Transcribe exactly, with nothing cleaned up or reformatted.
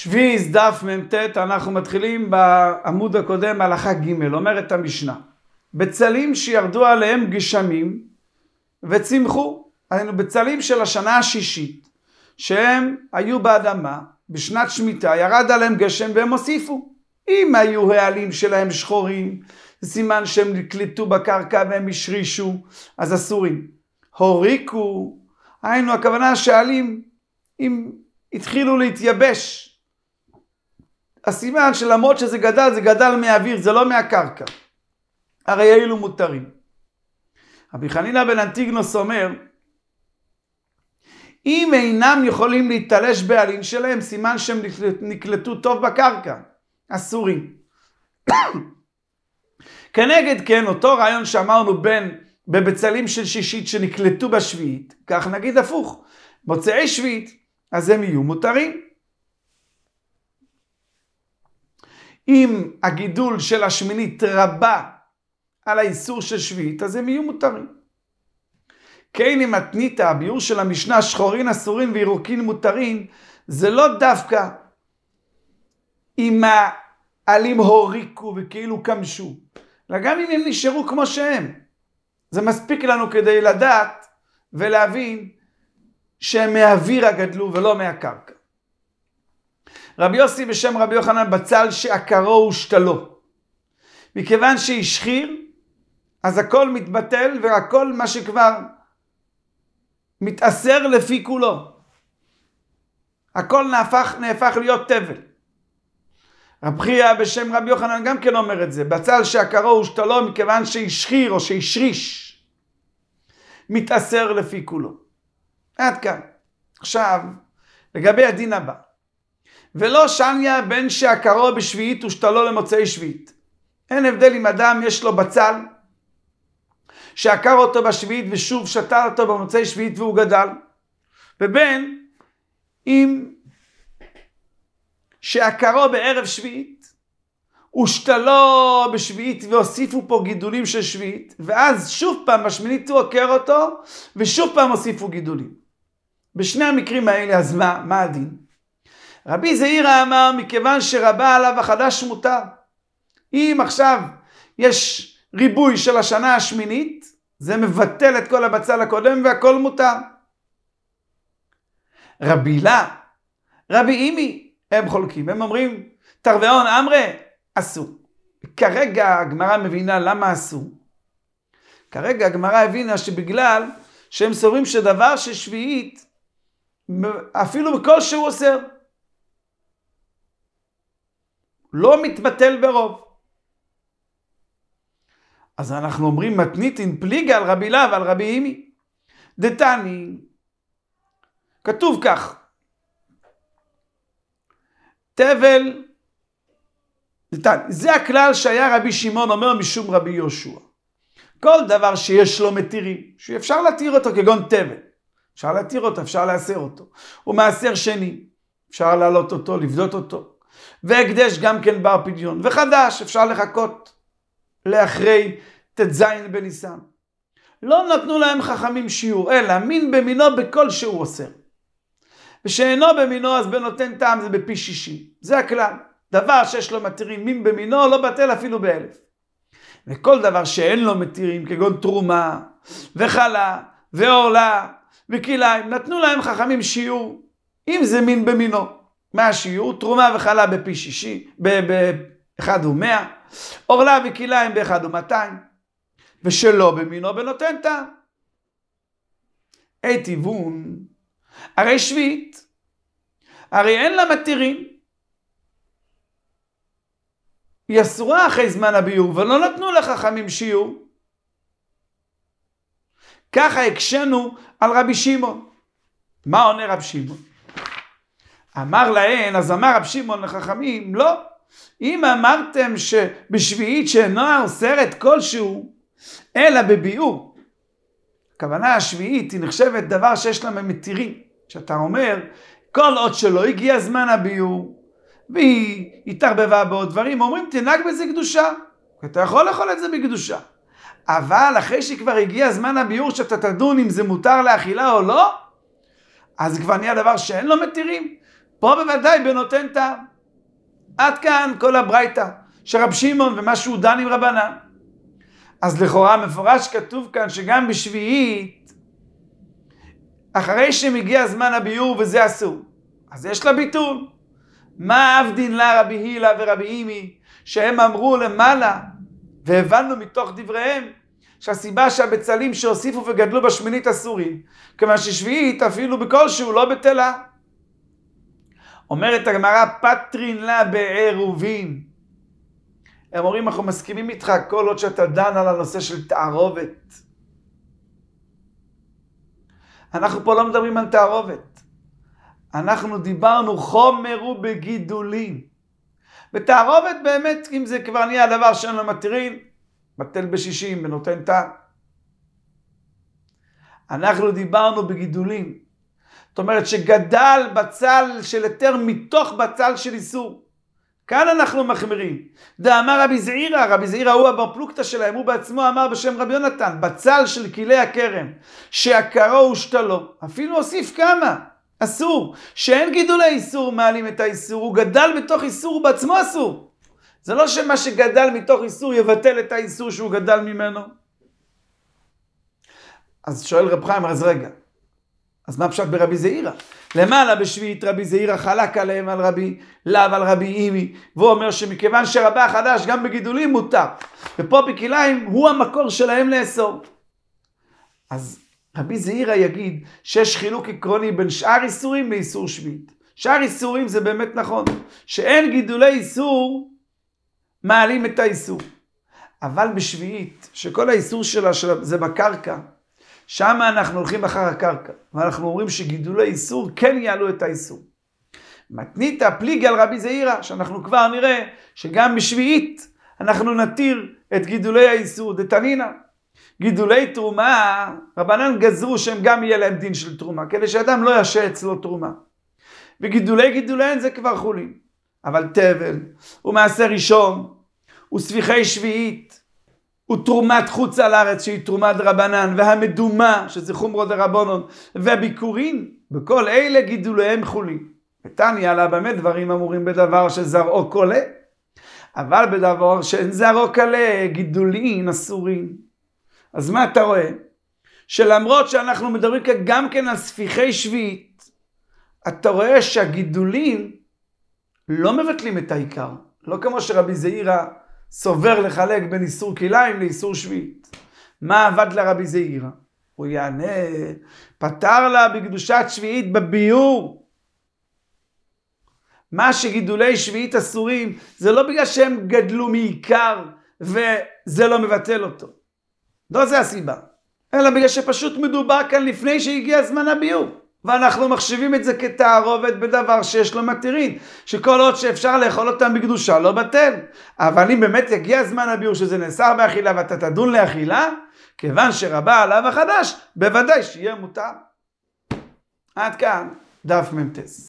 שביעי דף מ"ט, אנחנו מתחילים בעמוד הקודם, הלכה ג', אומרת המשנה. בצלים שירדו עליהם גשמים וצמחו, היינו בצלים של השנה השישית, שהם היו באדמה, בשנת שמיטה, ירד עליהם גשם והם הוסיפו. אם היו העלים שלהם שחורים, זה סימן שהם נקלטו בקרקע והם השרישו, אז אסורים. הוריקו, היינו הכוונה שהעלים, אם התחילו להתייבש, הסימן שלמרות שזה גדל, זה גדל מהאוויר, זה לא מהקרקע. הרי אלו מותרים. רבי חנינא בן אנטיגנוס אומר, אם אינם יכולים להתלש בעלים שלהם, סימן שהם נקלטו טוב בקרקע. אסורים. כנגד כן, אותו רעיון שאמרנו בין בבצלים של שישית שנקלטו בשביעית, כך נגיד הפוך, מוצאי שביעית, אז הם יהיו מותרים. אם הגידול של השמינית רבה על האיסור של שביעית, אז הם יהיו מותרים. כן, אם מתנית, הביאור של המשנה, שחורין אסורין וירוקין מותרים, זה לא דווקא אם העלים הוריקו וכאילו קמשו, אלא גם אם הם נשארו כמו שהם. זה מספיק לנו כדי לדעת ולהבין שהם מהאוויר הגדלו ולא מהקרקע. רבי יוסי בשם רבי יוחנן בצל שעקרו ושתלו. מכיוון שהשחיר, אז הכל מתבטל והכל מה שכבר מתאסר לפי כולו. הכל נהפך, נהפך להיות תבל. רב חייא בשם רבי יוחנן גם כן אומר את זה. בצל שעקרו ושתלו מכיוון שהשחיר או שהשריש, מתאסר לפי כולו. עד כאן. עכשיו, לגבי הדין הבא. ולא שניה בין שעקרו בשביעית ושתלו למוצאי שביעית. אין הבדל אם אדם יש לו בצל, שעקר אותו בשביעית ושוב שתל אותו במוצאי שביעית והוא גדל. ובין אם שעקרו בערב שביעית, ושתלו בשביעית והוסיפו פה גידולים של שביעית, ואז שוב פעם בשמינית הוא עוקר אותו, ושוב פעם הוסיפו גידולים. בשני המקרים האלה, אז מה, מה הדין? רבי זעירא אמר, מכיוון שרבה עליו החדש מותר. אם עכשיו יש ריבוי של השנה השמינית, זה מבטל את כל הבצל הקודם והכל מותר. רבי לה, רבי אימי, הם חולקים, הם אומרים, תרוויון אמרי, אסור. כרגע הגמרא מבינה למה אסור. כרגע הגמרא הבינה שבגלל שהם סוברים שדבר ששביעית, אפילו בכל שהוא אוסר, לא מתבטל ברוב. אז אנחנו אומרים מתניתין פליגה על רבי לה ועל רבי אימי. דתני, כתוב כך, תבל, דתני, זה הכלל שהיה רבי שמעון אומר משום רבי יהושע. כל דבר שיש לו מתירים, שאפשר להתיר אותו כגון תבל, אפשר להתיר אותו, אפשר לאסר אותו. הוא מאסר שני, אפשר להעלות אותו, לבדות אותו. והקדש גם כן בר פדיון, וחדש אפשר לחכות לאחרי תז בניסן. לא נתנו להם חכמים שיעור, אלא מין במינו בכל שהוא אוסר. ושאינו במינו אז בנותן טעם זה בפי שישים. זה הכלל. דבר שיש לו מתירים מין במינו לא בטל אפילו באלף. וכל דבר שאין לו מתירים כגון תרומה וחלה ועורלה וכליים, נתנו להם חכמים שיעור, אם זה מין במינו. מה השיעור? תרומה וחלה בפי שישי, באחד ומאה, עורלה וכליים באחד ומאתיים, ושלא במינו בנותן טעם. אי תיוון, הרי שביעית, הרי אין לה מתירים, היא אסורה אחרי זמן הביור, ולא נתנו לחכמים שיעור. ככה הקשנו על רבי שמעון. מה עונה רבי שמעון? אמר להן, אז אמר רבי שמעון לחכמים, לא. אם אמרתם שבשביעית שאינה אוסרת כלשהו, אלא בביאור. הכוונה השביעית היא נחשבת דבר שיש לה מתירים. שאתה אומר, כל עוד שלא הגיע זמן הביאור, והיא התערבבה בעוד דברים, אומרים תנהג בזה קדושה. אתה יכול לאכול את זה בקדושה. אבל אחרי שכבר הגיע זמן הביאור שאתה תדון אם זה מותר לאכילה או לא, אז כבר נהיה דבר שאין לו מתירים. פה בוודאי בנותן טעם. עד כאן כל הברייתא, שרב שמעון ומה שהוא דן עם רבנן. אז לכאורה מפורש כתוב כאן שגם בשביעית, אחרי שמגיע זמן הביור וזה אסור, אז יש לה ביטול. מה אבדין לה רבי הילה ורבי אימי, שהם אמרו למעלה, והבנו מתוך דבריהם, שהסיבה שהבצלים שהוסיפו וגדלו בשמינית אסורים, כיוון ששביעית אפילו בכלשהו לא בטלה. אומרת הגמרא, פטרין לה בעירובין. הם אומרים, אנחנו מסכימים איתך כל עוד שאתה דן על הנושא של תערובת. אנחנו פה לא מדברים על תערובת. אנחנו דיברנו חומר ובגידולים. בתערובת באמת, אם זה כבר נהיה הדבר שאין לו מתירין, בטל בשישים ונותן טעם. אנחנו דיברנו בגידולים. זאת אומרת שגדל בצל של היתר מתוך בצל של איסור. כאן אנחנו מחמירים. דאמר רבי זעירא, רבי זעירא הוא הבר פלוגתא שלהם, הוא בעצמו אמר בשם רבי יונתן, בצל של כלי הכרם, שעקרו ושתלו, אפילו הוסיף כמה, אסור, שאין גידולי איסור מעלים את האיסור, הוא גדל בתוך איסור, הוא בעצמו אסור. זה לא שמה שגדל מתוך איסור יבטל את האיסור שהוא גדל ממנו. אז שואל רב חיים, אז רגע, אז מה פשט ברבי זעירא? למעלה בשביעית רבי זעירא חלק עליהם על רבי לאו על רבי אימי, והוא אומר שמכיוון שרבה החדש גם בגידולים מותר, ופה בכליים הוא המקור שלהם לאסור. אז רבי זעירא יגיד שיש חילוק עקרוני בין שאר איסורים לאיסור שביעית. שאר איסורים זה באמת נכון, שאין גידולי איסור מעלים את האיסור. אבל בשביעית, שכל האיסור שלה, שלה זה בקרקע, שם אנחנו הולכים אחר הקרקע, ואנחנו אומרים שגידולי איסור כן יעלו את האיסור. מתניתא פליגי על רבי זעירא, שאנחנו כבר נראה שגם בשביעית אנחנו נתיר את גידולי האיסור. דתנינא, גידולי תרומה, רבנן גזרו שהם גם יהיה להם דין של תרומה, כדי שאדם לא ישע אצלו תרומה. וגידולי גידוליהן זה כבר חולין. אבל תבל, ומעשה ראשון, וספיחי שביעית, ותרומת חוץ על הארץ שהיא תרומת רבנן, והמדומה שזה חומרו דרבנן, והביקורין, בכל אלה גידוליהם חולין. ותניא לה באמת דברים אמורים בדבר שזרעו קולה, אבל בדבר שאין זרעו קלה, גידולין אסורין. אז מה אתה רואה? שלמרות שאנחנו מדברים גם כן על ספיחי שביעית, אתה רואה שהגידולין לא מבטלים את העיקר. לא כמו שרבי זעירא סובר לחלק בין איסור כליים לאיסור שביעית. מה עבד לרבי זעירא? הוא יענה, פתר לה בקדושת שביעית בביור. מה שגידולי שביעית אסורים, זה לא בגלל שהם גדלו מעיקר וזה לא מבטל אותו. לא זה הסיבה. אלא בגלל שפשוט מדובר כאן לפני שהגיע זמן הביור. ואנחנו מחשיבים את זה כתערובת בדבר שיש לו מתירין, שכל עוד שאפשר לאכול אותם בקדושה לא בטל. אבל אם באמת יגיע זמן הביור שזה נאסר באכילה ואתה תדון לאכילה, כיוון שרבה עליו החדש, בוודאי שיהיה מותר. עד כאן דף ממתס.